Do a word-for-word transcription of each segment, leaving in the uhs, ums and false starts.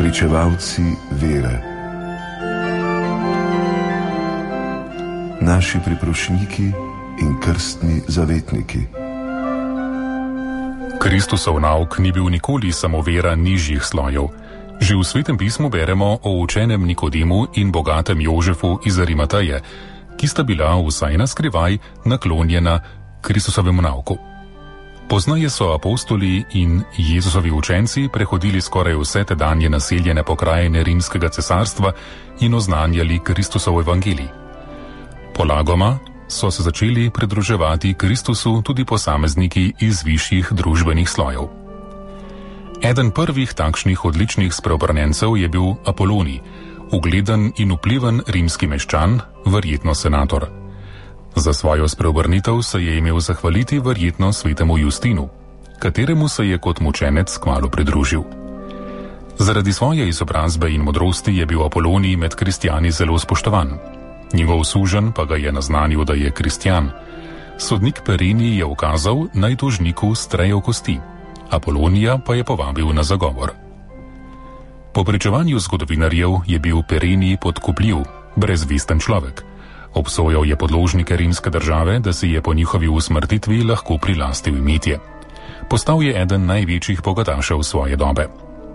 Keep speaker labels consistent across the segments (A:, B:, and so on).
A: pričevalci vere, naši priprošniki in krstni zavetniki.
B: Kristusov nauk ni bil nikoli samo vera nižjih slojev. Že v Svetem pismu beremo o učenem Nikodemu in bogatem Jožefu iz Arimateje, ki sta bila vsaj na skrivaj naklonjena Kristusovemu nauku. Poznaje so apostoli in Jezusovi učenci prehodili skoraj vse tedanje naseljene pokrajine rimskega cesarstva in oznanjali Kristusov evangelij. Polagoma so se začeli pridruževati Kristusu tudi posamezniki iz višjih družbenih slojev. Eden prvih takšnih odličnih spreobrnjencev je bil Apolonij, ugleden in vpliven rimski meščan, verjetno senator. Za svojo spreobrnitev se je imel zahvaliti verjetno svetemu Justinu, kateremu se je kot mučenec kmalu pridružil. Zaradi svoje izobrazbe in modrosti je bil Apolonij med kristjani zelo spoštovan. Njegov suženj pa ga je naznanil, da je kristjan. Sodnik Perini je ukazal, naj tožniku strejo kosti. Apolonija pa je povabil na zagovor. Po pričevanju zgodovinarjev je bil Perini podkupljiv, brezvisten človek. Obsojal je podložnike rimske države, da si je po njihovi usmrtitvi lahko prilastil imetje. Postal je eden največjih bogatašev svoje dobe.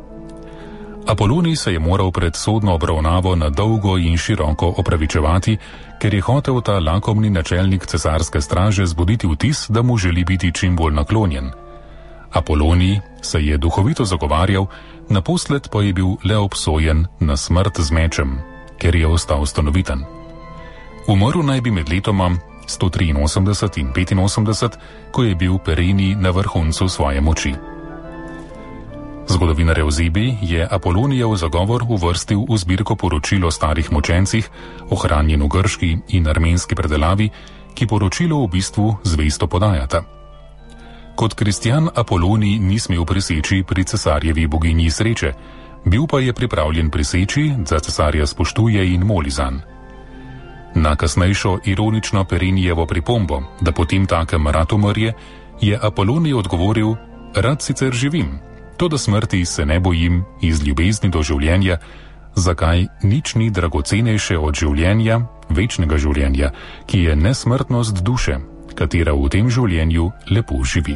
B: Apolonij se je moral pred sodno obravnavo na dolgo in široko opravičevati, ker je hotel ta lakomni načelnik cesarske straže zbuditi vtis, da mu želi biti čim bolj naklonjen. Apolonij se je duhovito zagovarjal, naposled pa je bil le obsojen na smrt z mečem, ker je ostal stanoviten. Umrl naj bi med letoma sto triinosemdeset in petinosemdeset, ko je bil Perini na vrhuncu svoje moči. Zgodovinar Evzebi je Apolonijev zagovor uvrstil v zbirko poročil o starih mučencih, ohranjen v grški in armenski predelavi, ki poročilo v bistvu zvesto podajata. Kot kristjan Apolonij ni smel priseči pri cesarjevi boginji sreče, bil pa je pripravljen priseči, da cesarja spoštuje in moli zanj. Na kasnejšo ironično Perinijevo pripombo, da potem takem rad umrje, je Apolonij odgovoril: rad sicer živim, toda smrti se ne bojim iz ljubezni do življenja, zakaj nič ni dragocenejše od življenja, večnega življenja, ki je nesmrtnost duše, katera v tem življenju lepo živi.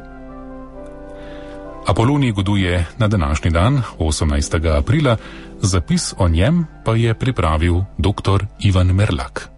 B: Apolonij goduje na današnji dan, osemnajstega aprila, zapis o njem pa je pripravil doktor Ivan Merlak.